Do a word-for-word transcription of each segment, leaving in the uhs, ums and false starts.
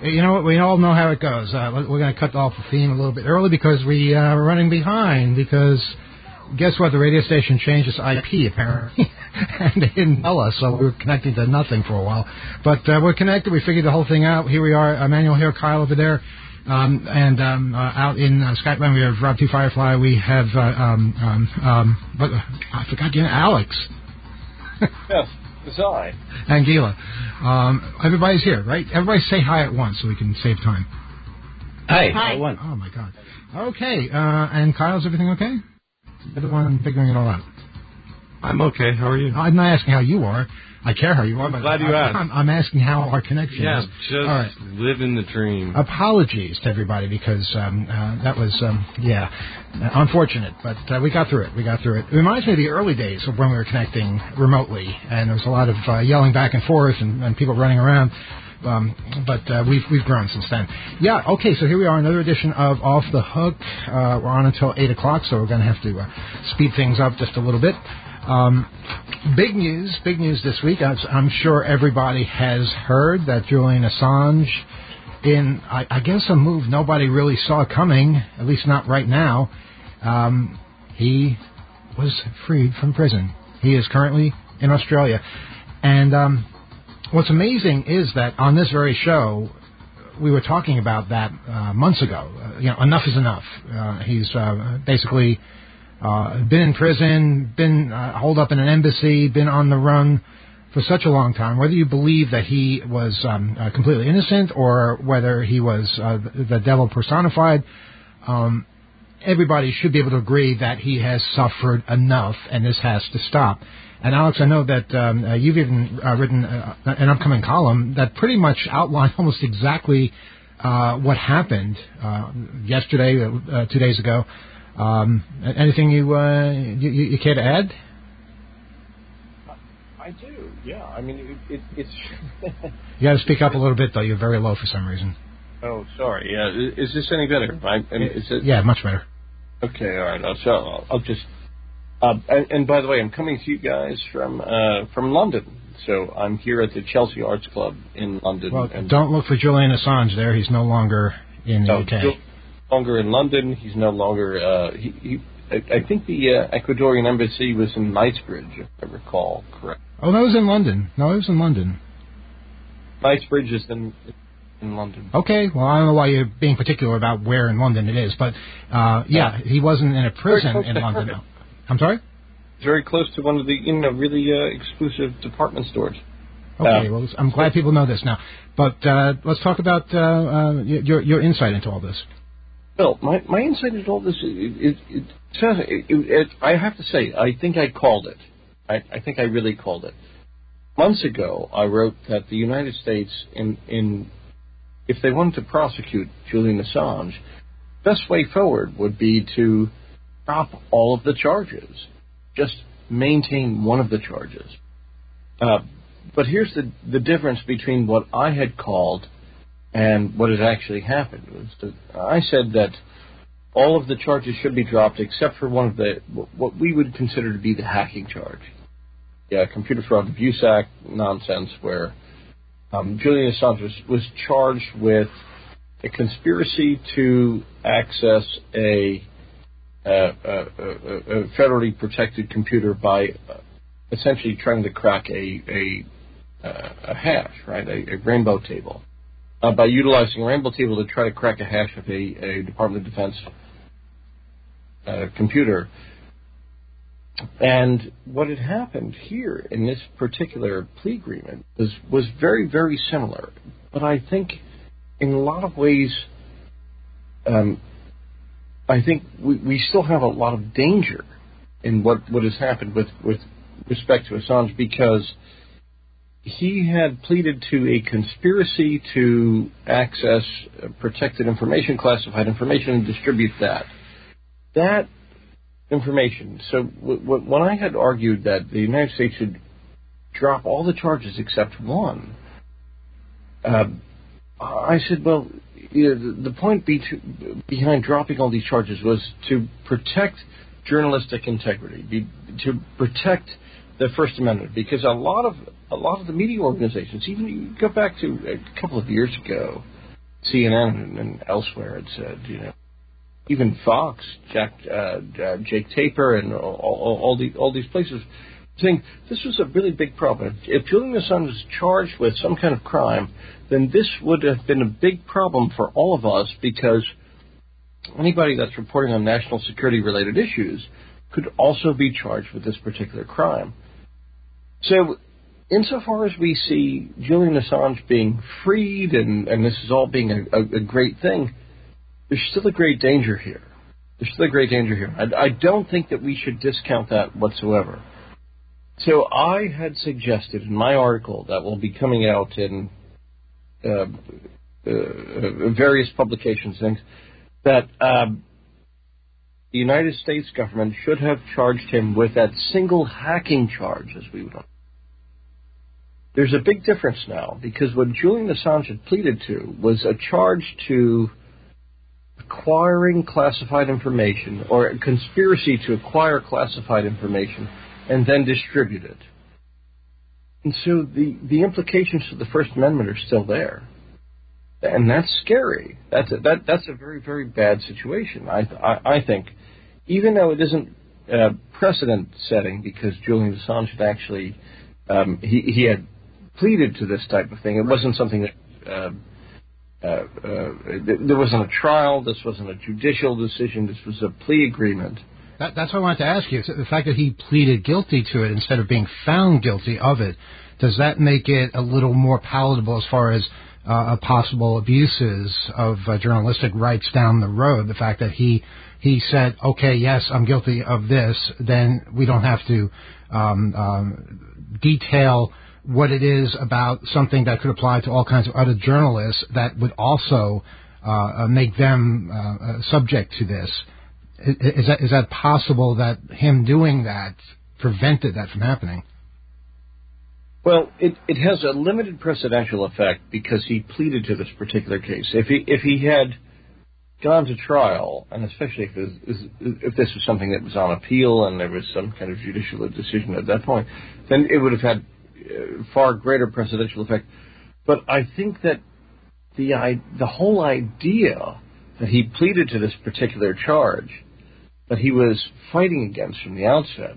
You know what? We all know how it goes. Uh, we're going to cut off the theme a little bit early because we uh, are running behind. Because guess what? The radio station changed its I P apparently, and they didn't tell us, so we were connecting to nothing for a while. But uh, we're connected. We figured the whole thing out. Here we are. Emmanuel here, Kyle over there, um, and um, uh, out in uh, Skype we have Rob Two Firefly. We have uh, um, um, um, but, uh, I forgot your name, Alex. Yes. Design. And Gila. Um, everybody's here, right? Everybody say hi at once so we can save time. Hi. Hi. Oh, my God. Okay. Uh, and Kyle's everything okay? You're the one figuring it all out. I'm okay. How are you? I'm not asking how you are. I care how you are. I'm but glad you I, asked. I'm, I'm asking how our connection yeah, is. just all right. living the dream. Apologies to everybody because um, uh, that was, um, yeah, uh, unfortunate. But uh, we got through it. We got through it. It reminds me of the early days of when we were connecting remotely, and there was a lot of uh, yelling back and forth and, and people running around. Um, but uh, we've we've grown since then. Yeah, okay, so here we are, another edition of Off the Hook. Uh, we're on until eight o'clock, so we're going to have to uh, speed things up just a little bit. Um, big news, big news this week. I'm sure everybody has heard that Julian Assange, in, I, I guess, a move nobody really saw coming, at least not right now, um, he was freed from prison. He is currently in Australia. And um, what's amazing is that on this very show, we were talking about that uh, months ago. Uh, you know, enough is enough. Uh, he's uh, basically... Uh, been in prison, been uh, holed up in an embassy, been on the run for such a long time. Whether you believe that he was um, uh, completely innocent or whether he was uh, the devil personified, um, everybody should be able to agree that he has suffered enough and this has to stop. And Alex, I know that um, uh, you've even uh, written uh, an upcoming column that pretty much outlines almost exactly uh, what happened uh, yesterday, uh, two days ago. Um, anything you, uh, you you care to add? I do, yeah. I mean, it, it, it's... You got to speak up a little bit, though. You're very low for some reason. Oh, sorry. Yeah, is this any better? I, I mean, is it... Yeah, much better. Okay, all right. So I'll, I'll just... Uh, and, and by the way, I'm coming to you guys from uh, from London. So I'm here at the Chelsea Arts Club in London. Well, and don't look for Julian Assange there. He's no longer in the no, U K. Still, longer in London. He's no longer. Uh, he, he, I, I think the uh, Ecuadorian embassy was in Knightsbridge, if I recall correct. Oh, that was in London. No, it was in London. Knightsbridge is in in London. Okay. Well, I don't know why you're being particular about where in London it is, but uh, yeah, he wasn't in a prison in London. No. I'm sorry. It's very close to one of the you know really uh, exclusive department stores. Okay. Uh, well, I'm glad people know this now. But uh, let's talk about uh, uh, your your insight into all this. Well, my, my insight into all this, it, it, it, it, it, I have to say, I think I called it. I, I think I really called it. Months ago, I wrote that the United States, in, in if they wanted to prosecute Julian Assange, the best way forward would be to drop all of the charges. Just maintain one of the charges. Uh, but here's the, the difference between what I had called and what had actually happened. Was that I said that all of the charges should be dropped except for one of the, what we would consider to be the hacking charge. Yeah, Computer Fraud and Abuse Act nonsense where um, Julian Assange was, was charged with a conspiracy to access a, uh, a, a, a federally protected computer by uh, essentially trying to crack a, a, uh, a hash, right, a, a rainbow table. Uh, by utilizing a rainbow table to try to crack a hash of a, a Department of Defense uh, computer. And what had happened here in this particular plea agreement was, was very, very similar. But I think in a lot of ways, um, I think we, we still have a lot of danger in what, what has happened with, with respect to Assange because he had pleaded to a conspiracy to access protected information, classified information, and distribute that. That information, so w- w- when I had argued that the United States should drop all the charges except one, uh, I said, well, you know, the, the point be to, behind dropping all these charges was to protect journalistic integrity, be, to protect the First Amendment, because a lot of a lot of the media organizations, even you go back to a couple of years ago, C N N and elsewhere had said, you know, even Fox, Jack, uh, uh, Jake Tapper, and all, all, all, the, all these places, saying this was a really big problem. If Julian Assange was charged with some kind of crime, then this would have been a big problem for all of us, because anybody that's reporting on national security-related issues could also be charged with this particular crime. So, insofar as we see Julian Assange being freed and, and this is all being a, a, a great thing, there's still a great danger here. There's still a great danger here. I, I don't think that we should discount that whatsoever. So I had suggested in my article that will be coming out in uh, uh, various publications, things, that um, the United States government should have charged him with that single hacking charge, as we would. There's a big difference now, because what Julian Assange had pleaded to was a charge to acquiring classified information, or a conspiracy to acquire classified information and then distribute it. And so the, the implications of the First Amendment are still there. And that's scary. That's a, that, that's a very, very bad situation, I, I, I think. Even though it isn't uh, precedent-setting, because Julian Assange had actually, um, he, he had pleaded to this type of thing. It wasn't something that, uh, uh, uh, there wasn't a trial, this wasn't a judicial decision, this was a plea agreement. That, that's what I wanted to ask you. The fact that he pleaded guilty to it instead of being found guilty of it, does that make it a little more palatable as far as uh, possible abuses of uh, journalistic rights down the road? The fact that he he said, okay, yes, I'm guilty of this, then we don't have to um, um, detail what it is about something that could apply to all kinds of other journalists that would also uh, make them uh, subject to this. Is that, is that possible that him doing that prevented that from happening? Well, it, it has a limited precedential effect because he pleaded to this particular case. If he if he had gone to trial, and especially if, it was, if this was something that was on appeal and there was some kind of judicial decision at that point, then it would have had uh, far greater precedential effect. But I think that the I, the whole idea that he pleaded to this particular charge that he was fighting against from the outset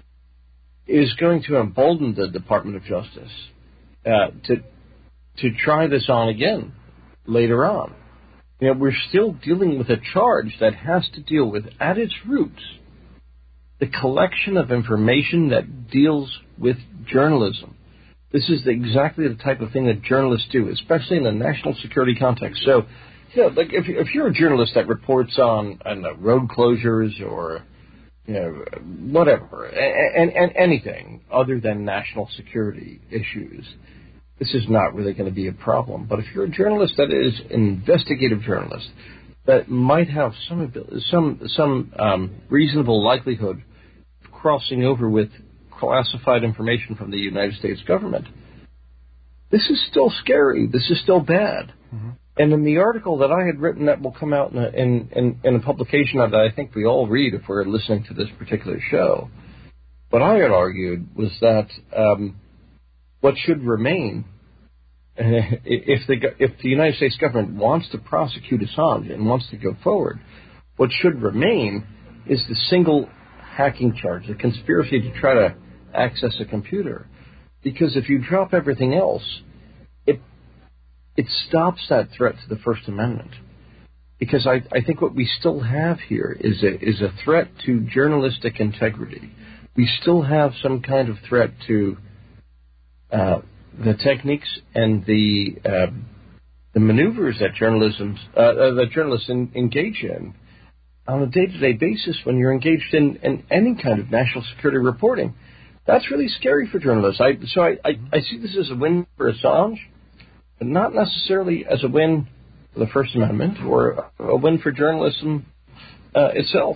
is going to embolden the Department of Justice uh, to to try this on again later on. You know, we're still dealing with a charge that has to deal with, at its roots, the collection of information that deals with journalism. This is the, exactly the type of thing that journalists do, especially in a national security context. So, you know, like if, if you're a journalist that reports on, I don't know, road closures or, you know, whatever, and, and anything other than national security issues, this is not really going to be a problem. But if you're a journalist that is an investigative journalist that might have some some some um, reasonable likelihood of crossing over with classified information from the United States government, this is still scary. This is still bad. Mm-hmm. And in the article that I had written that will come out in a, in, in, in a publication that I think we all read if we're listening to this particular show, what I had argued was that um, what should remain, uh, if the if the United States government wants to prosecute Assange and wants to go forward, what should remain is the single hacking charge, the conspiracy to try to access a computer. Because if you drop everything else, it it stops that threat to the First Amendment. Because I, I think what we still have here is a is a threat to journalistic integrity. We still have some kind of threat to uh, the techniques and the uh, the maneuvers that journalism uh, uh, that journalists in, engage in on a day-to-day basis when you're engaged in, in any kind of national security reporting. That's really scary for journalists. I, so I, I, I see this as a win for Assange, but not necessarily as a win for the First Amendment or a win for journalism uh, itself.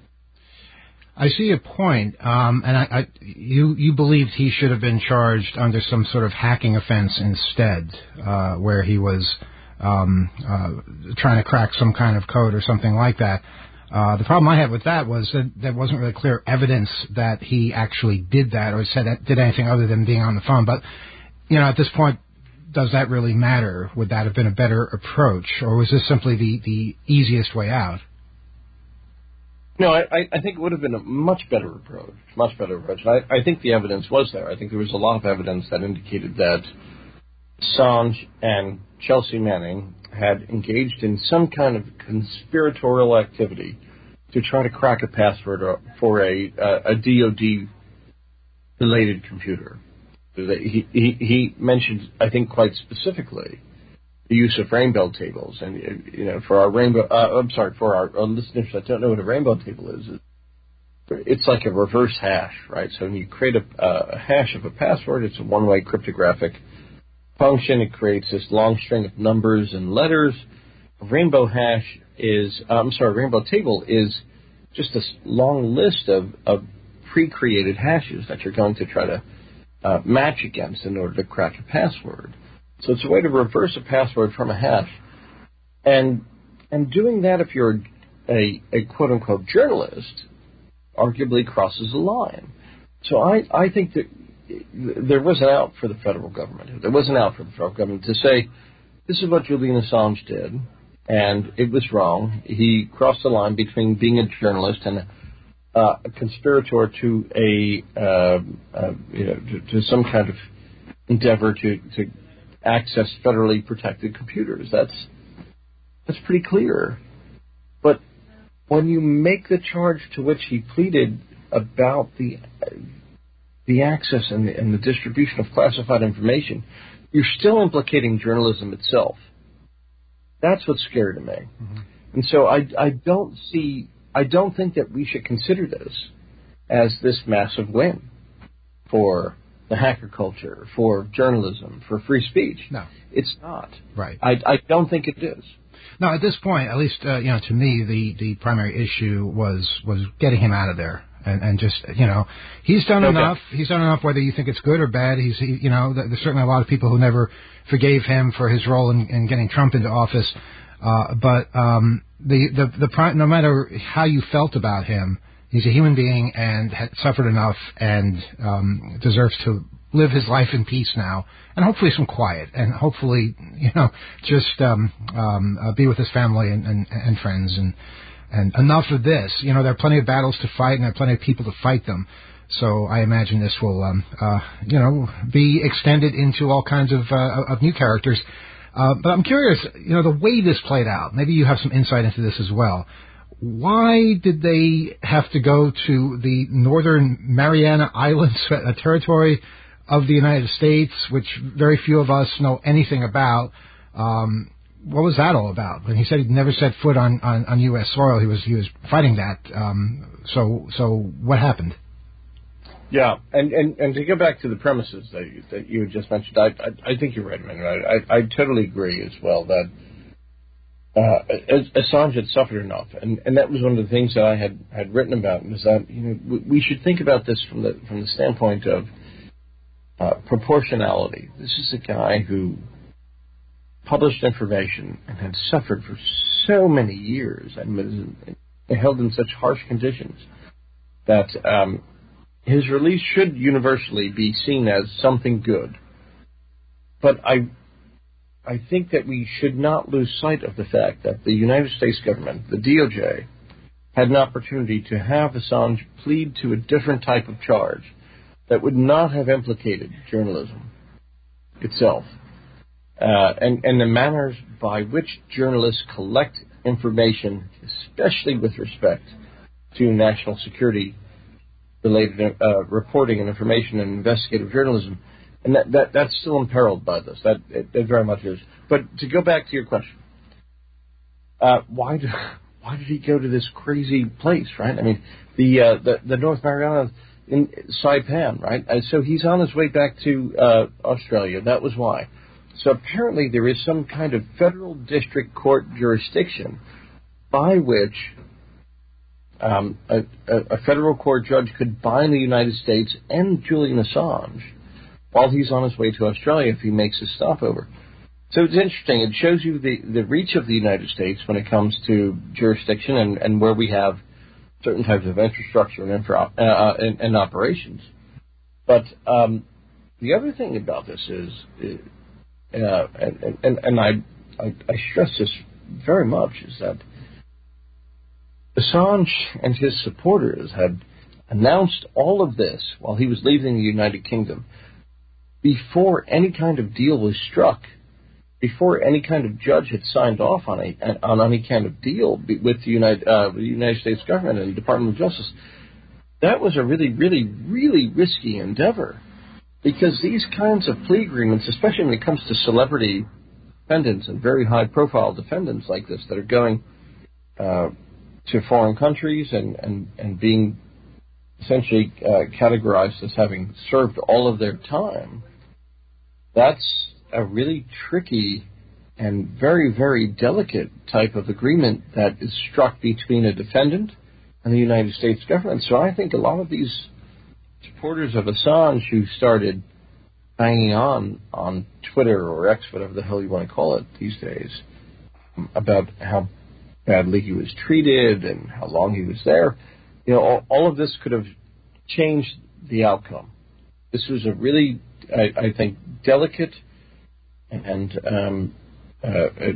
I see your point, um, and I, I, you you believed he should have been charged under some sort of hacking offense instead, uh, where he was um, uh, trying to crack some kind of code or something like that. Uh, the problem I had with that was that there wasn't really clear evidence that he actually did that or said that, did anything other than being on the phone. But, you know, at this point, does that really matter? Would that have been a better approach, or was this simply the, the easiest way out? No, I, I think it would have been a much better approach, much better approach. I, I think the evidence was there. I think there was a lot of evidence that indicated that Assange and Chelsea Manning had engaged in some kind of conspiratorial activity to try to crack a password for a, a, a D O D-related computer. He, he, he mentioned, I think, quite specifically the use of rainbow tables, and you know, for our rainbow, uh, I'm sorry, for our, our listeners that don't know what a rainbow table is, it's like a reverse hash, right? So when you create a, a hash of a password, it's a one-way cryptographic function. It creates this long string of numbers and letters. A rainbow hash is, uh, I'm sorry, rainbow table is just a long list of, of pre-created hashes that you're going to try to uh, match against in order to crack a password. So it's a way to reverse a password from a hash. And and doing that if you're a, a quote-unquote journalist arguably crosses the line. So I, I think that there was an out for the federal government. There was an out for the federal government to say, this is what Julian Assange did, and it was wrong. He crossed the line between being a journalist and uh, a conspirator to a uh, uh, you know to, to some kind of endeavor to, to access federally protected computers. That's that's pretty clear. But when you make the charge to which he pleaded about the the access and the, and the distribution of classified information, you're still implicating journalism itself. That's what's scary to me. Mm-hmm. And so I, I don't see, I don't think that we should consider this as this massive win for the hacker culture, for journalism, for free speech. No. It's not. Right. I, I don't think it is. No, at this point, at least, uh, you know, to me, the, the primary issue was, was getting him out of there. And, and just, you know, he's done okay. enough. He's done enough, whether you think it's good or bad. He's, he, you know, there's certainly a lot of people who never forgave him for his role in, in getting Trump into office. Uh, but um, the, the, the, no matter how you felt about him, he's a human being and had suffered enough and um, deserves to live his life in peace now, and hopefully some quiet, and hopefully, you know, just um, um, uh, be with his family and, and, and friends, and and enough of this. You know, there are plenty of battles to fight, and there are plenty of people to fight them. So I imagine this will, um, uh, you know, be extended into all kinds of uh, of new characters. Uh, but I'm curious, you know, the way this played out. Maybe you have some insight into this as well. Why did they have to go to the Northern Mariana Islands, a territory of the United States, which very few of us know anything about? Um, what was that all about? When he said he'd never set foot on, on, on U S soil, he was he was fighting that. Um, so so what happened? Yeah, and, and, and to go back to the premises that you, that you just mentioned, I, I I think you're right, man. I, I I totally agree as well that uh, Assange had suffered enough, and, and that was one of the things that I had, had written about, was that you know we, we should think about this from the from the standpoint of uh, proportionality. This is a guy who published information and had suffered for so many years and was held in such harsh conditions that um, his release should universally be seen as something good. But I I think that we should not lose sight of the fact that the United States government, the D O J, had an opportunity to have Assange plead to a different type of charge that would not have implicated journalism itself. Uh, and, and the manners by which journalists collect information, especially with respect to national security related uh, reporting and information and investigative journalism, and that, that that's still imperiled by this. That it, it very much is. But to go back to your question, uh, why do, why did he go to this crazy place? Right? I mean, the uh, the, the North Mariana in Saipan, right? Uh, so he's on his way back to uh, Australia. That was why. So apparently there is some kind of federal district court jurisdiction by which um, a, a federal court judge could bind the United States and Julian Assange while he's on his way to Australia if he makes a stopover. So it's interesting. It shows you the, the reach of the United States when it comes to jurisdiction and, and where we have certain types of infrastructure and, infra, uh, and, and operations. But um, the other thing about this is... is uh, and, and, and I, I, I stress this very much, is that Assange and his supporters had announced all of this while he was leaving the United Kingdom before any kind of deal was struck, before any kind of judge had signed off on a on any kind of deal with the United uh, the United States government and the Department of Justice. That was a really, really, really risky endeavor, because these kinds of plea agreements, especially when it comes to celebrity defendants and very high-profile defendants like this that are going uh, to foreign countries and, and, and being essentially uh, categorized as having served all of their time, that's a really tricky and very, very delicate type of agreement that is struck between a defendant and the United States government. So I think a lot of these supporters of Assange who started banging on on Twitter or X, whatever the hell you want to call it these days, about how badly he was treated and how long he was there, you know, all, all of this could have changed the outcome. This was a really, I, I think, delicate and um, uh, a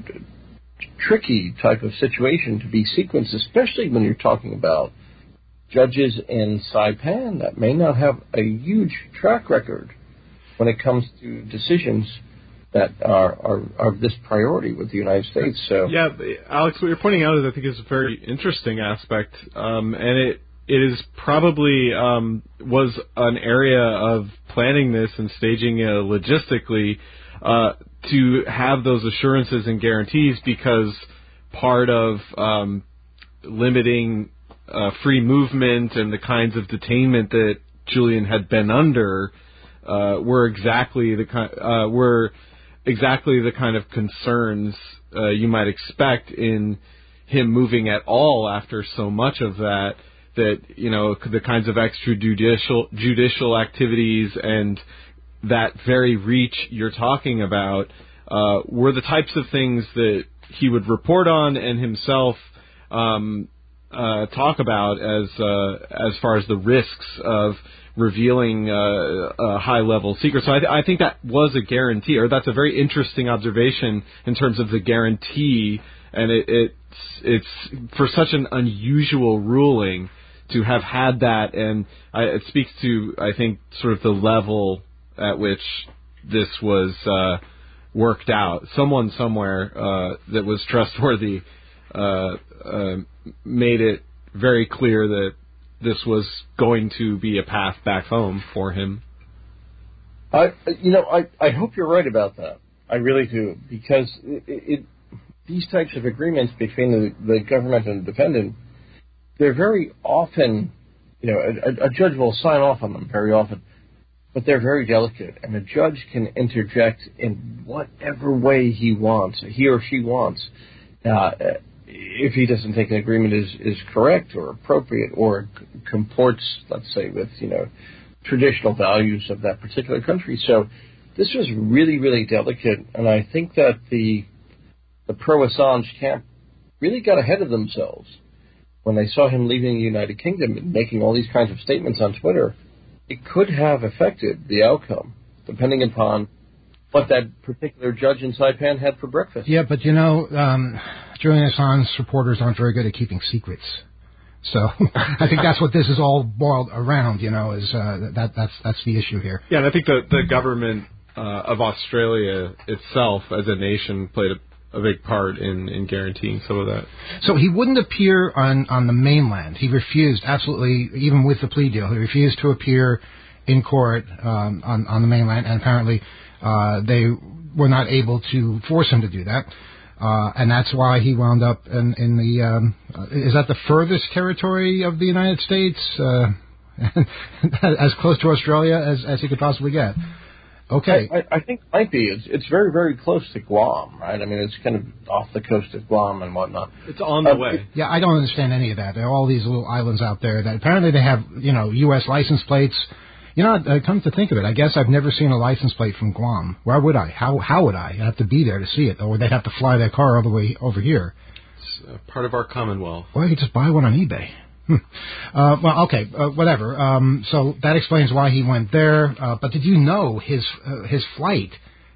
tricky type of situation to be sequenced, especially when you're talking about judges in Saipan that may not have a huge track record when it comes to decisions that are, are, are of this priority with the United States. So yeah, Alex, what you're pointing out is, I think, is a very interesting aspect, um, and it it is probably um, was an area of planning this and staging it logistically uh, to have those assurances and guarantees, because part of um, limiting uh, free movement and the kinds of detainment that Julian had been under uh, were exactly the kind uh, were exactly the kind of concerns uh, you might expect in him moving at all after so much of that. That, you know, the kinds of extrajudicial judicial activities and that very reach you're talking about uh, were the types of things that he would report on and himself um, uh, talk about as uh, as far as the risks of revealing uh, uh, high-level secrets. So I, th- I think that was a guarantee, or that's a very interesting observation in terms of the guarantee, and it, it's it's for such an unusual ruling to have had that, and I, it speaks to, I think, sort of the level at which this was uh, worked out. Someone somewhere uh, that was trustworthy uh, uh, made it very clear that this was going to be a path back home for him. I, you know, I, I hope you're right about that. I really do, because it, it, these types of agreements between the, the government and the defendant, they're very often, you know, a, a judge will sign off on them very often, but they're very delicate, and a judge can interject in whatever way he wants, he or she wants, uh, if he doesn't think an agreement is, is correct or appropriate or c- comports, let's say, with, you know, traditional values of that particular country. So this was really, really delicate, and I think that the the pro-Assange camp really got ahead of themselves when they saw him leaving the United Kingdom and making all these kinds of statements on Twitter. It could have affected the outcome, depending upon what that particular judge in Saipan had for breakfast. Yeah, but you know, um, Julian Assange's supporters aren't very good at keeping secrets. So I think that's what this is all boiled around, you know, is uh, that that's that's the issue here. Yeah, and I think the, the government uh, of Australia itself as a nation played a a big part in, in guaranteeing some of that. So he wouldn't appear on, on the mainland. He refused, absolutely, even with the plea deal, he refused to appear in court um, on, on the mainland, and apparently uh, they were not able to force him to do that. Uh, and that's why he wound up in, in the, um, uh, is that the furthest territory of the United States? Uh, as close to Australia as, as he could possibly get. Okay. I, I think it might be. It's, it's very, very close to Guam, right? I mean, it's kind of off the coast of Guam and whatnot. It's on the uh, way. Yeah, I don't understand any of that. There are all these little islands out there that apparently they have, you know, U S license plates. You know, uh, come to think of it, I guess I've never seen a license plate from Guam. Where would I? How how would I? I'd have to be there to see it, or they'd have to fly their car all the way over here. It's uh, part of our Commonwealth. Or I could just buy one on eBay. Hmm. Uh, well, okay, uh, whatever. Um, so that explains why he went there. Uh, but did you know his uh, his flight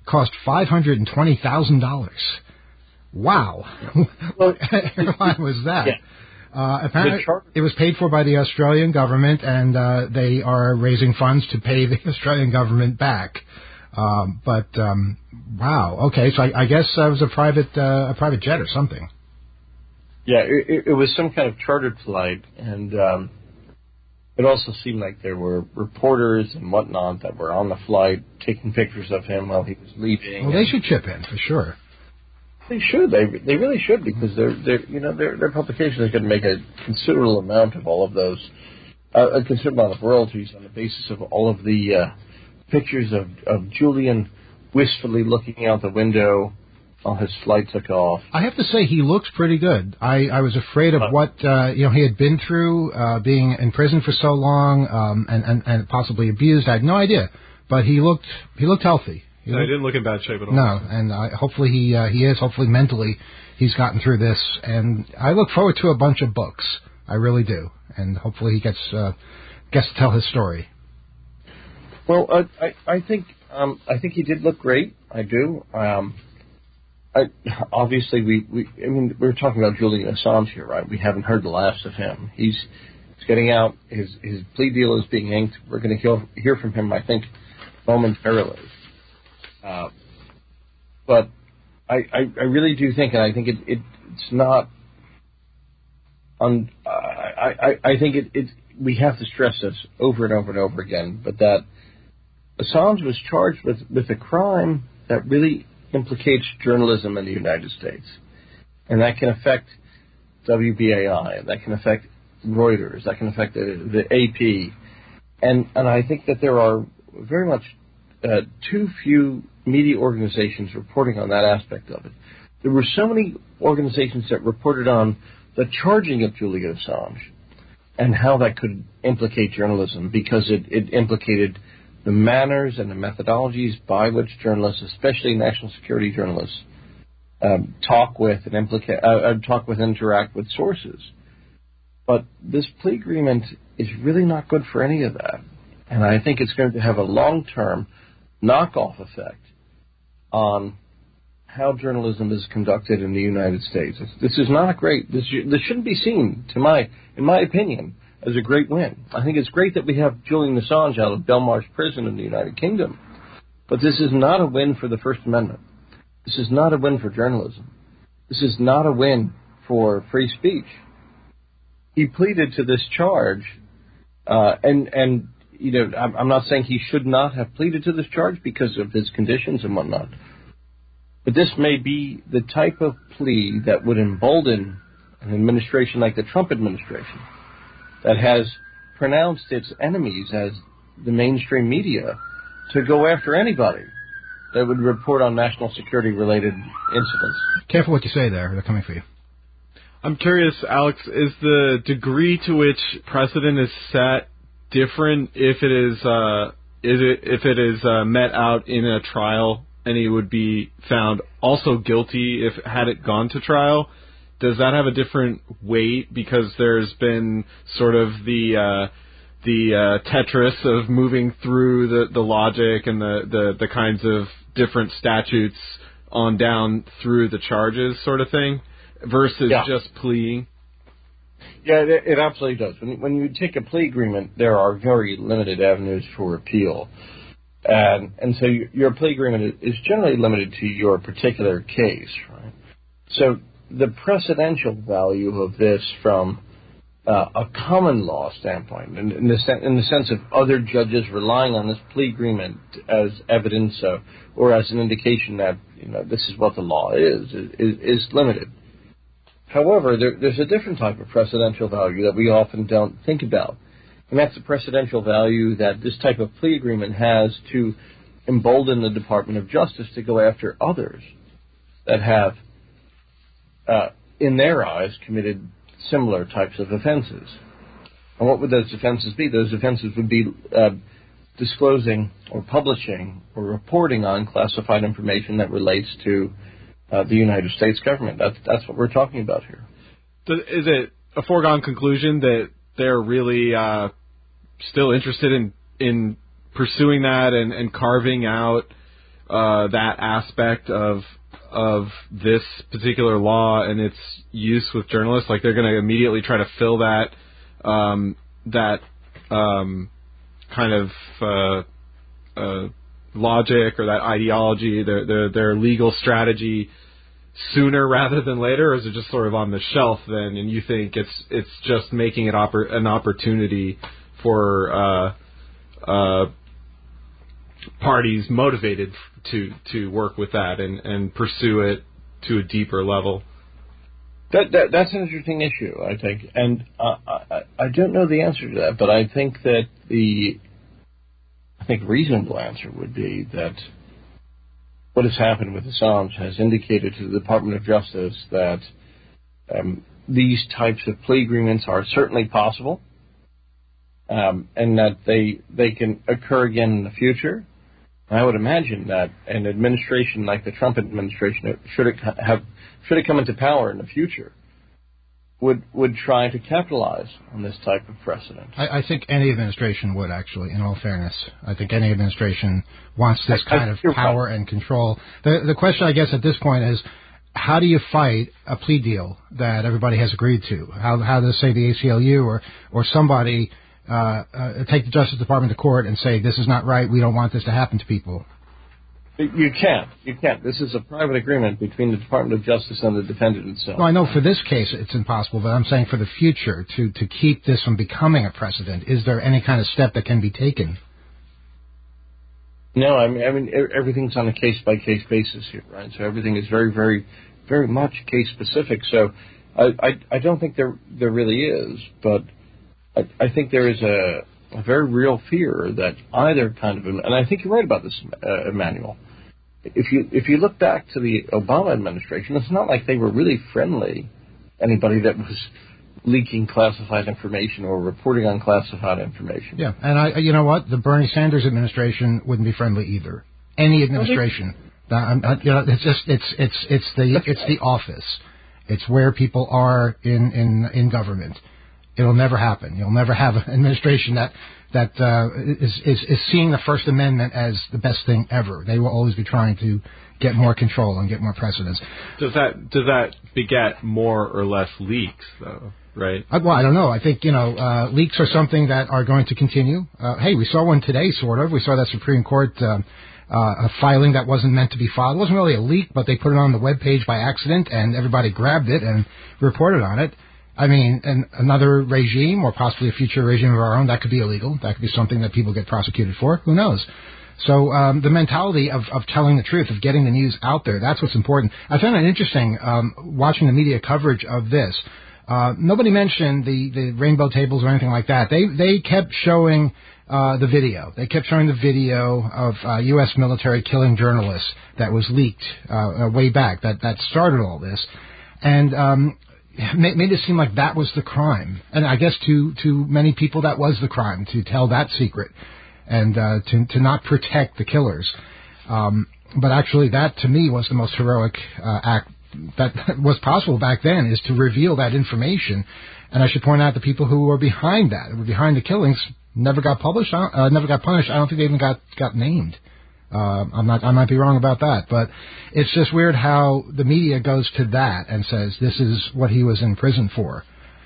cost five hundred twenty thousand dollars. Wow. What airline was that? Yeah. Uh, apparently, it was paid for by the Australian government, and uh, they are raising funds to pay the Australian government back. Um, but um, wow, okay, so I, I guess that was a private uh, a private jet or something. Yeah, it, it was some kind of chartered flight, and um, it also seemed like there were reporters and whatnot that were on the flight taking pictures of him while he was leaving. Well, they should chip in for sure. They should. They they really should, because they're they're you know their their publication is going to make a considerable amount of all of those, uh, a considerable amount of royalties on the basis of all of the uh, pictures of of Julian wistfully looking out the window while his flight took off. I have to say he looks pretty good. I, I was afraid of what uh, you know he had been through, uh, being in prison for so long, um, and, and and possibly abused. I had no idea, but he looked he looked healthy. No, he didn't look in bad shape at all. No, and uh, hopefully he uh, he is. Hopefully mentally he's gotten through this, and I look forward to a bunch of books. I really do, and hopefully he gets uh, gets to tell his story. Well, uh, I I think um, I think he did look great. I do. Um, I, obviously, we, we I mean we're talking about Julian Assange here, right? We haven't heard the last of him. He's he's getting out. His his plea deal is being inked. We're going to hear hear from him, I think, momentarily. Uh, but I, I, I really do think, and I think it, it it's not. Un, uh, I, I I think it, it we have to stress this over and over and over again. But that Assange was charged with, with a crime that really implicates journalism in the United States, and that can affect W B A I, that can affect Reuters, that can affect the, the A P, and and I think that there are very much uh, too few media organizations reporting on that aspect of it. There were so many organizations that reported on the charging of Julian Assange and how that could implicate journalism, because it, it implicated the manners and the methodologies by which journalists, especially national security journalists, um, talk with and implicate, uh, talk with and interact with sources. But this plea agreement is really not good for any of that, and I think it's going to have a long-term knock-off effect on how journalism is conducted in the United States. This is not a great. This this shouldn't be seen, to my in my opinion, as a great win. I think it's great that we have Julian Assange out of Belmarsh Prison in the United Kingdom, but this is not a win for the First Amendment. This is not a win for journalism. This is not a win for free speech. He pleaded to this charge, uh, and and you know I'm, I'm not saying he should not have pleaded to this charge because of his conditions and whatnot. But this may be the type of plea that would embolden an administration like the Trump administration, that has pronounced its enemies as the mainstream media, to go after anybody that would report on national security-related incidents. Careful what you say there. They're coming for you. I'm curious, Alex, is the degree to which precedent is set different if it is uh, is it if it is uh, met out in a trial and he would be found also guilty if had it gone to trial? Does that have a different weight because there's been sort of the uh, the uh, Tetris of moving through the, the logic and the, the, the kinds of different statutes on down through the charges sort of thing versus yeah. just pleading? Yeah, it, it absolutely does. When, when you take a plea agreement, there are very limited avenues for appeal. And, and so your plea agreement is generally limited to your particular case, right? So the precedential value of this from uh, a common law standpoint, in, in, the sen- in the sense of other judges relying on this plea agreement as evidence of, or as an indication that, you know, this is what the law is, is, is limited. However, there, there's a different type of precedential value that we often don't think about. And that's the precedential value that this type of plea agreement has to embolden the Department of Justice to go after others that have, uh, in their eyes, committed similar types of offenses. And what would those offenses be? Those offenses would be uh, disclosing or publishing or reporting on classified information that relates to uh, the United States government. That's, that's what we're talking about here. Is it a foregone conclusion that they're really uh, still interested in, in pursuing that and, and carving out uh, that aspect of of this particular law and its use with journalists. Like they're going to immediately try to fill that um, that um, kind of uh, uh, logic or that ideology, their, their their legal strategy sooner rather than later, or is it just sort of on the shelf then? And you think it's it's just making it oppor- an opportunity for uh, uh, parties motivated to to work with that and, and pursue it to a deeper level? That, that that's an interesting issue, I think, and uh, I I don't know the answer to that, but I think that the I think reasonable answer would be that what has happened with Assange has indicated to the Department of Justice that um, these types of plea agreements are certainly possible, um, and that they they can occur again in the future. I would imagine that an administration like the Trump administration, should it have should it come into power in the future, would would try to capitalize on this type of precedent. I, I think any administration would, actually, in all fairness. I think any administration wants this I, kind I, of power right. and control. The the question, I guess, at this point is, how do you fight a plea deal that everybody has agreed to? How how does, say, the A C L U or or somebody Uh, uh, take the Justice Department to court and say, this is not right, we don't want this to happen to people? You can't. You can't. This is a private agreement between the Department of Justice and the defendant itself. No, I know for this case it's impossible, but I'm saying for the future, to, to keep this from becoming a precedent, is there any kind of step that can be taken? No, I mean, I mean everything's on a case-by-case basis here, right? So everything is very, very, very much case-specific. So I, I, I don't think there there really is, but I, I think there is a, a very real fear that either kind of, and I think you're right about this, uh, Emmanuel. If you if you look back to the Obama administration, it's not like they were really friendly. Anybody that was leaking classified information or reporting on classified information. Yeah, and I, you know what? The Bernie Sanders administration wouldn't be friendly either. Any administration. Uh, uh, you know, it's just it's it's it's the it's the office. It's where people are in in in government. It'll never happen. You'll never have an administration that that uh, is, is is seeing the First Amendment as the best thing ever. They will always be trying to get more control and get more precedence. Does that does that beget more or less leaks, though? Right? I, well, I don't know. I think you know uh, leaks are something that are going to continue. Uh, hey, we saw one today, sort of. We saw that Supreme Court uh, uh, a filing that wasn't meant to be filed. It wasn't really a leak, but they put it on the web page by accident, and everybody grabbed it and reported on it. I mean, and another regime, or possibly a future regime of our own, that could be illegal. That could be something that people get prosecuted for. Who knows? So um, the mentality of, of telling the truth, of getting the news out there, that's what's important. I found it interesting um, watching the media coverage of this. Uh, nobody mentioned the, the rainbow tables or anything like that. They they kept showing uh, the video. They kept showing the video of uh, U S military killing journalists that was leaked uh, way back. That that started all this, and um, made it seem like that was the crime. And I guess to to many people that was the crime, to tell that secret and uh, to to not protect the killers. Um, but actually, that to me was the most heroic uh, act that was possible back then, is to reveal that information. And I should point out the people who were behind that, who were behind the killings, never got published, uh, never got punished. I don't think they even got got named. Uh, I'm not, I might be wrong about that, but it's just weird how the media goes to that and says this is what he was in prison for.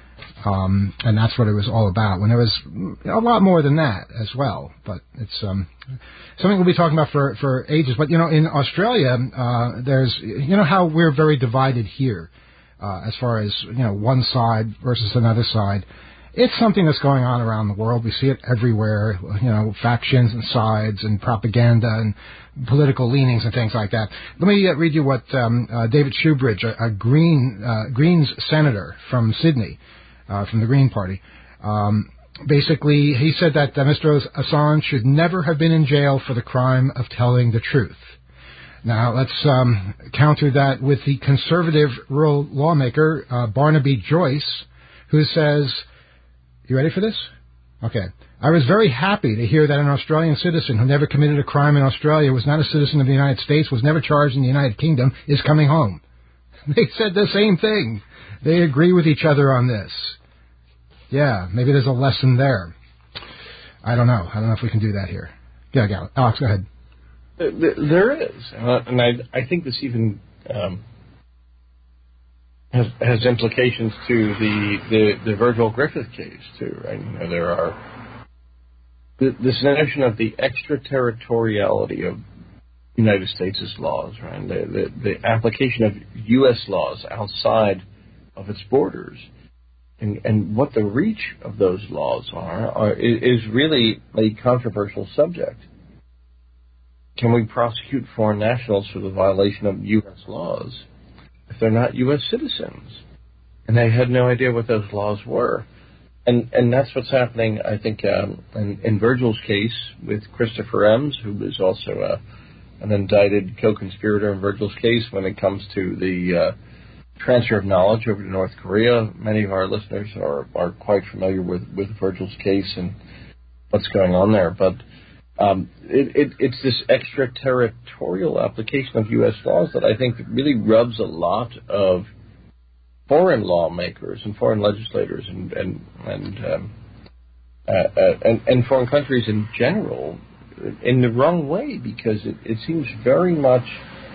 Um, and that's what it was all about, when there was a lot more than that as well. But it's um, something we'll be talking about for, for ages. But, you know, in Australia, uh, there's, you know how we're very divided here uh, as far as, you know, one side versus another side. It's something that's going on around the world. We see it everywhere, you know, factions and sides and propaganda and political leanings and things like that. Let me uh, read you what um, uh, David Shoebridge, a, a Green uh, Greens senator from Sydney, uh, from the Green Party, um, basically he said that uh, Mister Assange should never have been in jail for the crime of telling the truth. Now, let's um, counter that with the conservative rural lawmaker, uh, Barnaby Joyce, who says, you ready for this? Okay. I was very happy to hear that an Australian citizen who never committed a crime in Australia, was not a citizen of the United States, was never charged in the United Kingdom, is coming home. They said the same thing. They agree with each other on this. Yeah, maybe there's a lesson there. I don't know. I don't know if we can do that here. Yeah, Alex, go ahead. There is, uh, and I, I think this even um, has, has implications to the, the, the Virgil Griffith case too, right? You know, there are this notion of the extraterritoriality of United States' laws, right? The, the, the application of U S laws outside of its borders, and, and what the reach of those laws are, are is really a controversial subject. Can we prosecute foreign nationals for the violation of U S laws if they're not U S citizens? And they had no idea what those laws were. And and that's what's happening, I think, um, in, in Virgil's case with Christopher Ems, who is also a, an indicted co-conspirator in Virgil's case when it comes to the uh, transfer of knowledge over to North Korea. Many of our listeners are, are quite familiar with, with Virgil's case and what's going on there. But Um, it, it, it's this extraterritorial application of U S laws that I think really rubs a lot of foreign lawmakers and foreign legislators and and and, um, uh, uh, and, and foreign countries in general in the wrong way, because it, it seems very much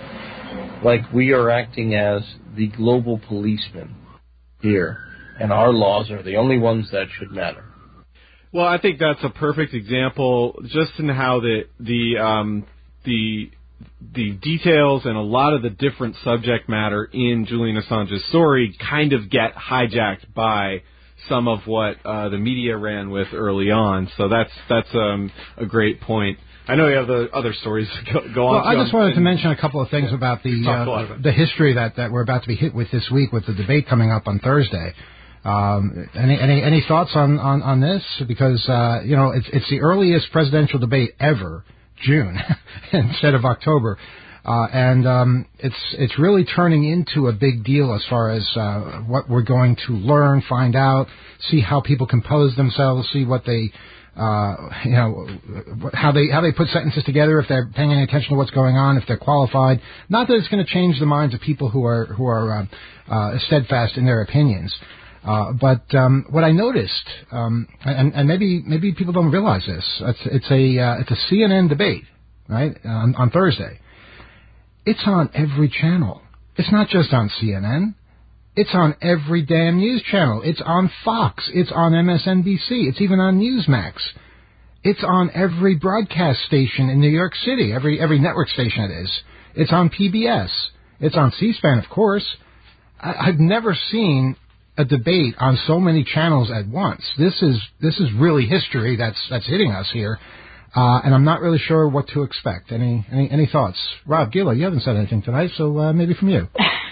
like we are acting as the global policeman here, and our laws are the only ones that should matter. Well, I think that's a perfect example, just in how the the um, the the details and a lot of the different subject matter in Julian Assange's story kind of get hijacked by some of what uh, the media ran with early on. So that's that's um, a great point. I know you have the other stories go, go well, on. Well, I just wanted to mention a couple of things about the uh, the history that, that we're about to be hit with this week with the debate coming up on Thursday. Um, any, any any thoughts on, on, on this? Because uh, you know, it's it's the earliest presidential debate ever, June instead of October, uh, and um, it's it's really turning into a big deal as far as uh, what we're going to learn, find out, see how people compose themselves, see what they, uh, you know, how they how they put sentences together, if they're paying any attention to what's going on, if they're qualified. Not that it's going to change the minds of people who are who are uh, uh, steadfast in their opinions. Uh, but um, what I noticed, um, and, and maybe maybe people don't realize this, it's, it's a uh, it's a C N N debate, right, on, on Thursday. It's on every channel. It's not just on C N N. It's on every damn news channel. It's on Fox. It's on M S N B C. It's even on Newsmax. It's on every broadcast station in New York City, every every network station it is. It's on P B S. It's on C-SPAN, of course. I, I've never seen a debate on so many channels at once. This is this is really history that's that's hitting us here, uh, and I'm not really sure what to expect. Any any any thoughts, Rob Gila? You haven't said anything tonight, so uh, maybe from you.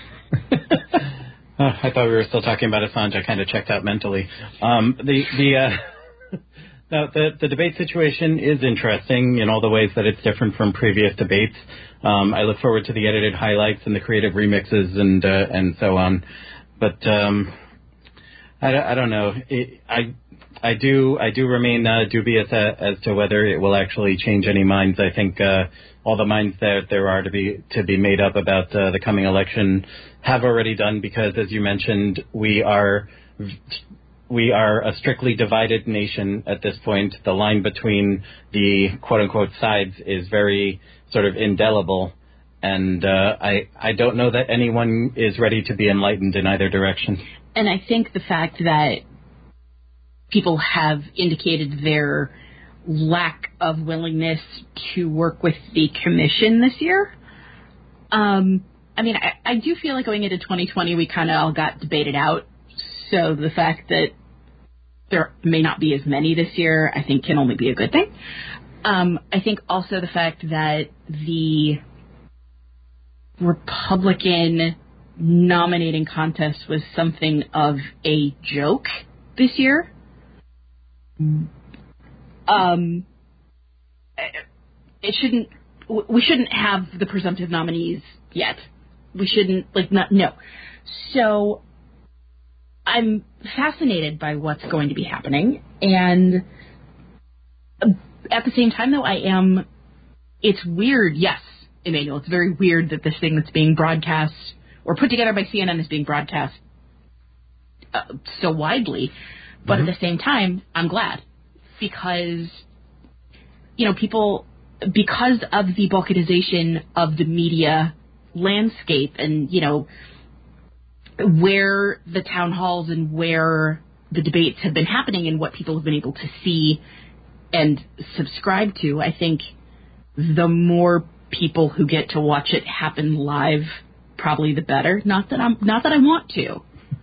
oh, I thought we were still talking about Assange. I kind of checked out mentally. Um, the the, uh, no, the the debate situation is interesting in all the ways that it's different from previous debates. Um, I look forward to the edited highlights and the creative remixes and uh, and so on, but. Um, I, I don't know. It, I I do I do remain uh, dubious uh, as to whether it will actually change any minds. I think uh, all the minds that there are to be to be made up about uh, the coming election have already done, because, as you mentioned, we are we are a strictly divided nation at this point. The line between the quote unquote sides is very sort of indelible, and uh, I I don't know that anyone is ready to be enlightened in either direction. And I think the fact that people have indicated their lack of willingness to work with the commission this year, um, I mean, I, I do feel like going into twenty twenty, we kind of all got debated out. So the fact that there may not be as many this year, I think can only be a good thing. Um, I think also the fact that the Republican nominating contest was something of a joke this year. Um, it shouldn't. We shouldn't have the presumptive nominees yet. We shouldn't like not no. So I'm fascinated by what's going to be happening, and at the same time, though, I am. It's weird, yes, Emmanuel. It's very weird that this thing that's being broadcast or put together by C N N is being broadcast uh, so widely. But mm-hmm. at the same time, I'm glad, because, you know, people because of the balkanization of the media landscape and, you know, where the town halls and where the debates have been happening and what people have been able to see and subscribe to, I think the more people who get to watch it happen live, probably the better. Not that I'm, not that I want to,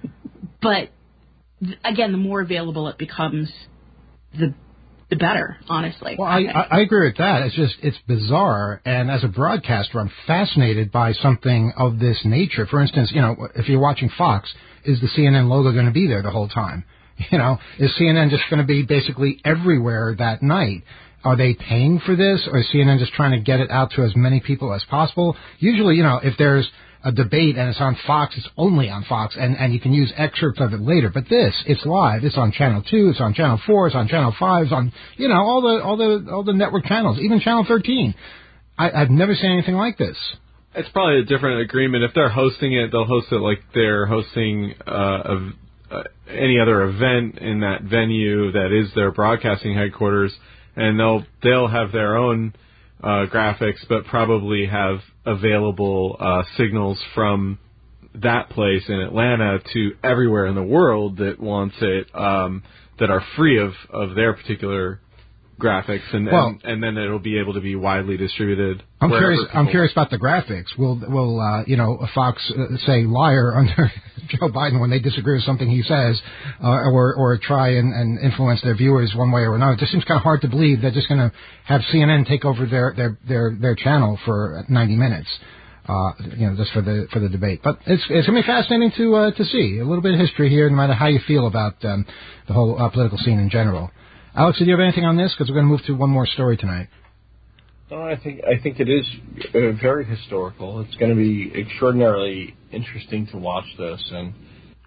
but th- again, the more available it becomes, the the better, honestly. Well, I, I, I agree with that. It's just, it's bizarre. And as a broadcaster, I'm fascinated by something of this nature. For instance, you know, if you're watching Fox, is the C N N logo going to be there the whole time? You know, is C N N just going to be basically everywhere that night? Are they paying for this, or is C N N just trying to get it out to as many people as possible? Usually, you know, if there's a debate and it's on Fox, it's only on Fox, and, and you can use excerpts of it later. But this, it's live. It's on Channel two, it's on Channel four, it's on Channel five, it's on, you know, all the all the all the network channels, even Channel thirteen. I, I've never seen anything like this. It's probably a different agreement. If they're hosting it, they'll host it like they're hosting uh, a, uh, any other event in that venue that is their broadcasting headquarters, and they'll they'll have their own uh, graphics, but probably have available uh, signals from that place in Atlanta to everywhere in the world that wants it, um, that are free of, of their particular graphics, and, well, and and then it'll be able to be widely distributed. I'm curious. I'm curious about the graphics. Will will uh, you know Fox uh, say liar under Joe Biden when they disagree with something he says, uh, or or try and, and influence their viewers one way or another? It just seems kind of hard to believe they're just going to have C N N take over their their their, their channel for ninety minutes. Uh, you know, just for the for the debate. But it's it's going to be fascinating to uh, to see a little bit of history here, no matter how you feel about um, the whole uh, political scene in general. Alex, do you have anything on this? Because we're going to move to one more story tonight. No, I think I think it is uh, very historical. It's going to be extraordinarily interesting to watch this, and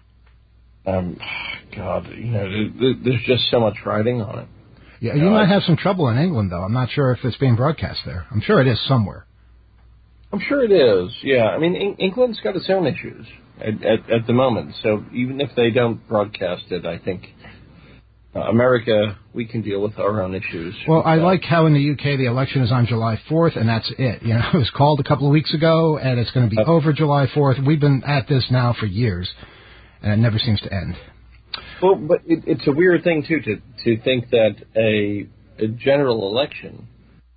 um, God, you know, there, there's just so much riding on it. Yeah, you, you know, might I, have some trouble in England, though. I'm not sure if it's being broadcast there. I'm sure it is somewhere. I'm sure it is. Yeah, I mean, Eng- England's got its own issues at, at at the moment. So even if they don't broadcast it, I think. Uh, America, we can deal with our own issues. Well, I uh, like how in the U K the election is on July fourth, and that's it. You know, it was called a couple of weeks ago, and it's going to be uh, over July fourth. We've been at this now for years, and it never seems to end. Well, but it, it's a weird thing, too, to, to think that a, a general election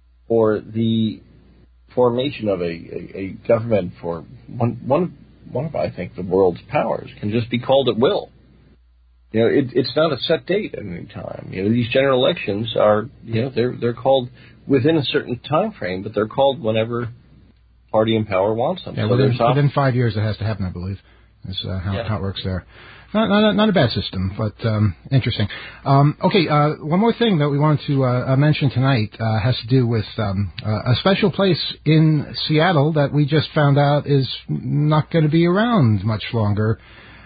or the formation of a, a, a government for one, one, one of, I think, the world's powers can just be called at will. You know, it, it's not a set date at any time. You know, these general elections are, you know, they're they're called within a certain time frame, but they're called whenever party in power wants them. Yeah, so within, within five years it has to happen, I believe. That's uh, how, yeah. how it works there. Not, not, not a bad system, but um, interesting. Um, okay, uh, one more thing that we wanted to uh, mention tonight uh, has to do with um, uh, a special place in Seattle that we just found out is not going to be around much longer.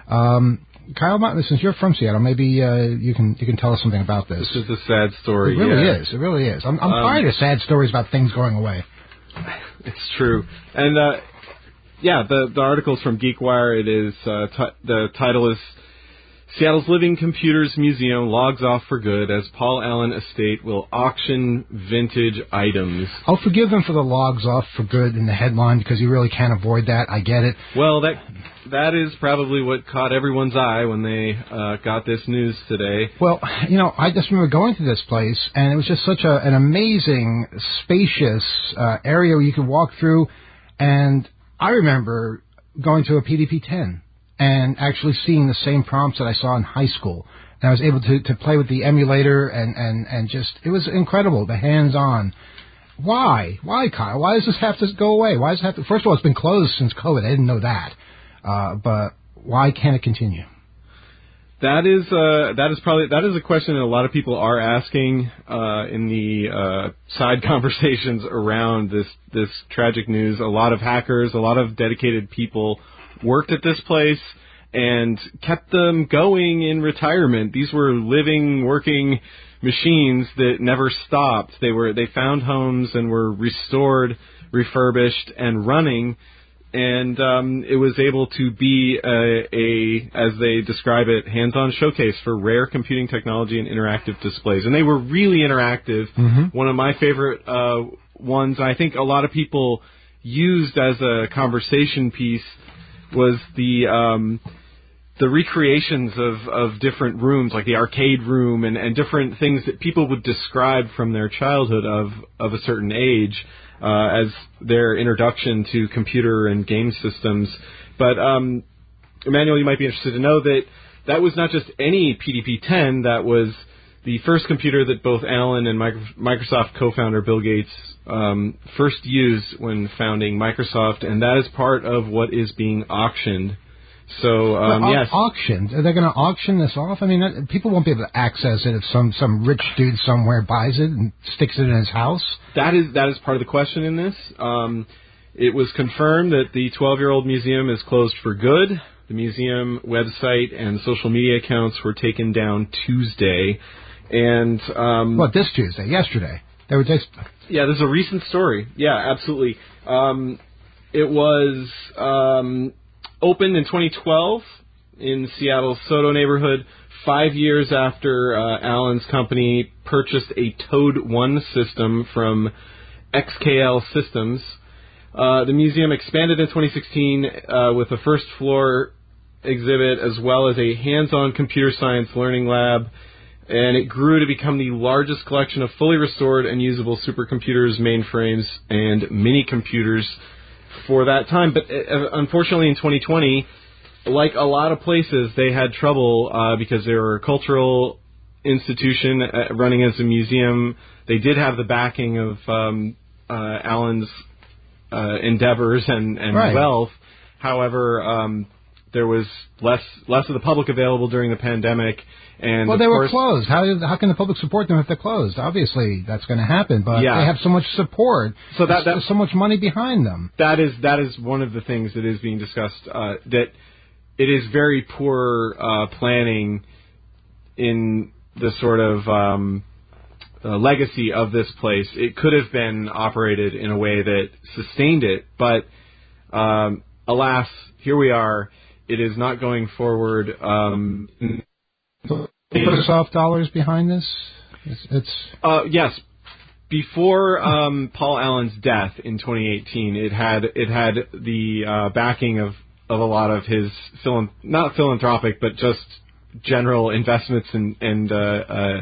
Um, Kyle, since you're from Seattle, maybe uh, you can you can tell us something about this. This is a sad story. It really yeah. is. It really is. I'm, I'm um, tired of sad stories about things going away. It's true. And, uh, yeah, the, the article's from GeekWire. It is, uh, t- the title is Seattle's Living Computers Museum logs off for good as Paul Allen Estate will auction vintage items. I'll forgive them for the logs off for good in the headline because you really can't avoid that. I get it. Well, that that is probably what caught everyone's eye when they uh, got this news today. Well, you know, I just remember going to this place, and it was just such a, an amazing, spacious uh, area where you could walk through. And I remember going to a P D P ten and actually seeing the same prompts that I saw in high school. And I was able to, to play with the emulator and, and, and just, it was incredible, the hands-on. Why? Why, Kyle? Why does this have to go away? Why does it have to, first of all, it's been closed since COVID. I didn't know that. Uh, but why can't it continue? That is uh, that is probably that is a question that a lot of people are asking uh, in the uh, side conversations around this this tragic news. A lot of hackers, a lot of dedicated people worked at this place and kept them going in retirement. These were living, working machines that never stopped. They were they found homes and were restored, refurbished, and running. And um, it was able to be a, a, as they describe it, hands-on showcase for rare computing technology and interactive displays. And they were really interactive. Mm-hmm. One of my favorite uh, ones I think a lot of people used as a conversation piece was the um, the recreations of, of different rooms, like the arcade room and, and different things that people would describe from their childhood of, of a certain age uh, as their introduction to computer and game systems. But, um, Emmanuel, you might be interested to know that that was not just any P D P ten, that was the first computer that both Alan and Microsoft co-founder Bill Gates um, first used when founding Microsoft, and that is part of what is being auctioned. So, um, au- yes. Auctioned? Are they going to auction this off? I mean, that, people won't be able to access it if some, some rich dude somewhere buys it and sticks it in his house? That is that is part of the question in this. Um, it was confirmed that the twelve-year-old museum is closed for good. The museum website and social media accounts were taken down Tuesday. And um, What, this Tuesday? Yesterday? They were just... Yeah, this is a recent story. Yeah, absolutely. Um, it was... Um, opened in twenty twelve in Seattle's Soto neighborhood, five years after uh, Alan's company purchased a Toad one system from X K L Systems. Uh, the museum expanded in twenty sixteen uh, with a first floor exhibit as well as a hands-on computer science learning lab, and it grew to become the largest collection of fully restored and usable supercomputers, mainframes, and mini-computers for that time. But uh, unfortunately in twenty twenty, like a lot of places, they had trouble uh, because they were a cultural institution uh, running as a museum. They did have the backing of um, uh, Alan's uh, endeavors and, and right. wealth. However, um, there was less less of the public available during the pandemic. And well, they were course, closed. How how can the public support them if they're closed? Obviously, that's going to happen. But yeah. they have so much support. So that, there's so much money behind them. That is that is one of the things that is being discussed. Uh, that it is very poor uh, planning in the sort of um, uh, legacy of this place. It could have been operated in a way that sustained it, but um, alas, here we are. It is not going forward. Um, Microsoft dollars behind this? It's, it's uh, yes. Before um, Paul Allen's death in twenty eighteen, it had it had the uh, backing of, of a lot of his philan- not philanthropic, but just general investments and and uh, uh,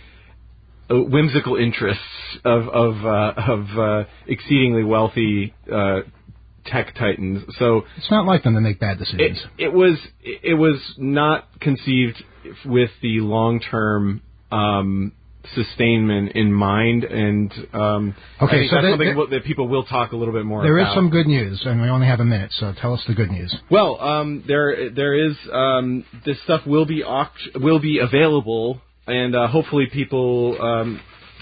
whimsical interests of of uh, of uh, exceedingly wealthy uh, tech titans. So it's not like them to make bad decisions. It, it was it was not conceived with the long term um, sustainment in mind, and um, okay, I think so that's they, something they, that people will talk a little bit more there about. There is some good news, and we only have a minute, so tell us the good news. Well, um, there there is um, this stuff will be auct- will be available, and uh, hopefully people. Um,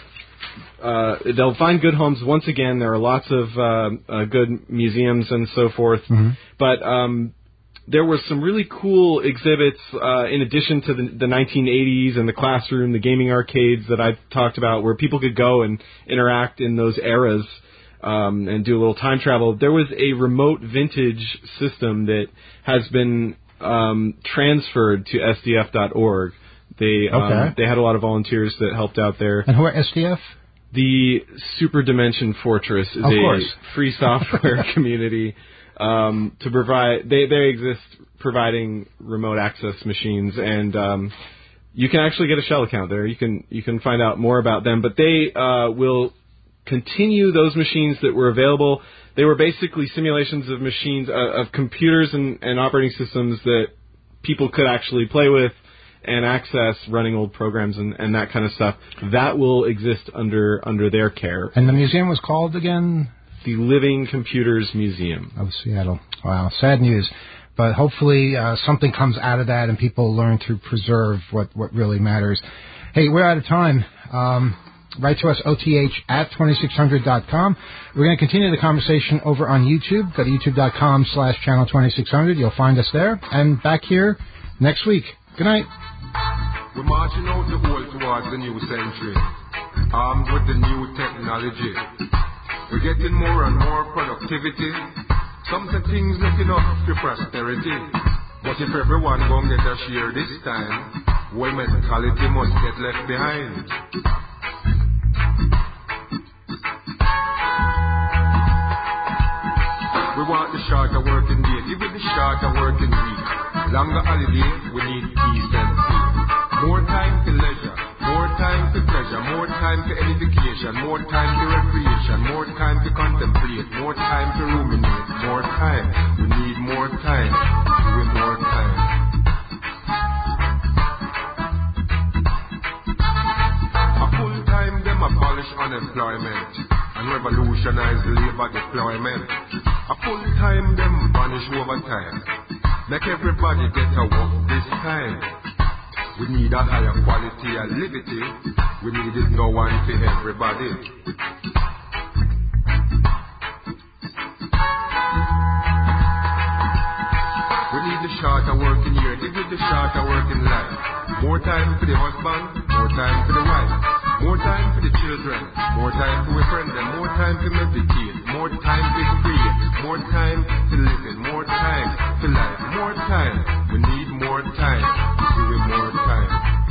Uh, they'll find good homes. Once again, there are lots of uh, uh, good museums and so forth. Mm-hmm. But um, there were some really cool exhibits uh, in addition to the, the nineteen eighties and the classroom, the gaming arcades that I've talked about, where people could go and interact in those eras um, and do a little time travel. There was a remote vintage system that has been um, transferred to S D F dot org. They um, okay. they had a lot of volunteers that helped out there. And who are S D F? The Super Dimension Fortress is of a course. free software community um, to provide. They they exist providing remote access machines, and um, you can actually get a shell account there. You can you can find out more about them. But they uh, will continue those machines that were available. They were basically simulations of machines uh, of computers and, and operating systems that people could actually play with and access running old programs and, and that kind of stuff. That will exist under under their care. And the museum was called again? The Living Computers Museum of Seattle. Wow, sad news. But hopefully uh, something comes out of that and people learn to preserve what, what really matters. Hey, we're out of time. Um, write to us, O T H at twenty-six hundred dot com. We're going to continue the conversation over on YouTube. Go to youtube.com slash channel 2600. You'll find us there. And back here next week. Good night. We're marching out the old towards the new century, armed with the new technology. We're getting more and more productivity. Some things looking up for prosperity. But if everyone gon' get a share this time, well, mentality must get left behind. want the shorter working day, give it the shorter working week. Longer holiday, we need peace and peace. More time for leisure, more time for pleasure, more time for edification, more time for recreation, more time to contemplate, more time to ruminate, more time. We need more time, with more time. A full time, them abolish unemployment and revolutionize labor deployment. A full time, them banish overtime. Make everybody get a work this time. We need a higher quality of liberty. We need it no one for everybody. We need the shorter working year, give it the shorter working life. More time for the husband, more time for the wife. More time for the children, more time for our friends, and more time to meditate, more time to create, more time to living, more time to life, more time. We need more time, give it more time.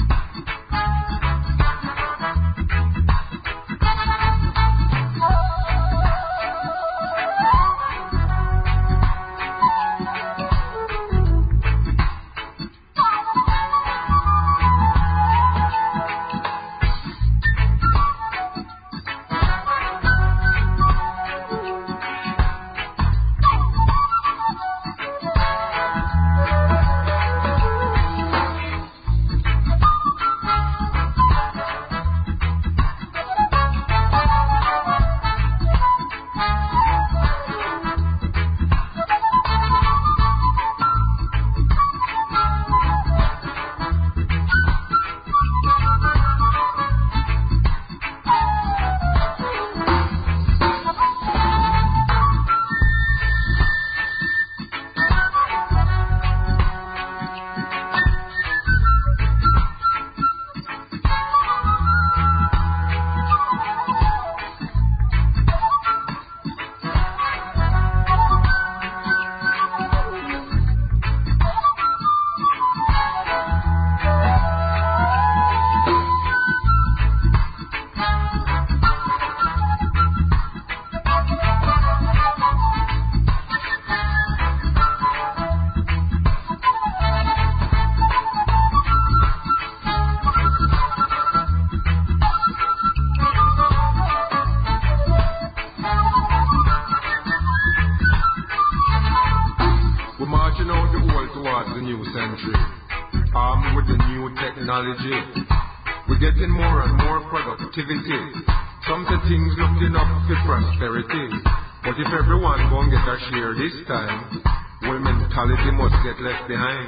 We're getting more and more productivity. Some say things looking up for prosperity. But if everyone gon' get a share this time, well, mentality must get left behind.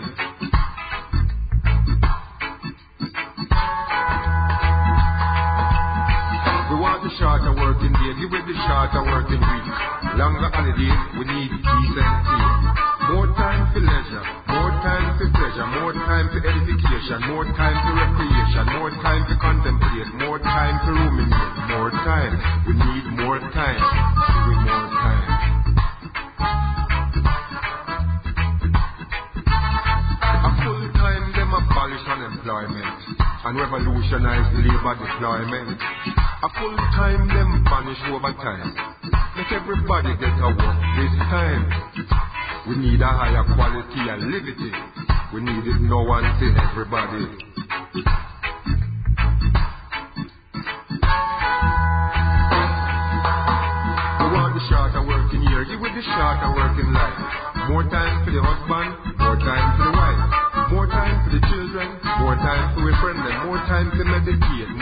We want the shorter working day, give it the shorter working week. Longer holiday, we need peace and peace. More time for leisure, more time for pleasure, more time for edification, more time for recreation, more time to contemplate, more time to ruminate, more time. We need more time. We need more time. A full time, them abolish unemployment and revolutionize labor deployment. A full time, them banish overtime. Make everybody get a work this time. We need a higher quality of liberty. We need it no one to everybody. We want the shorter working year, give it the shorter working life. More time for the husband, more time for the wife. More time for the children, more time for our friends, and more time to meditate.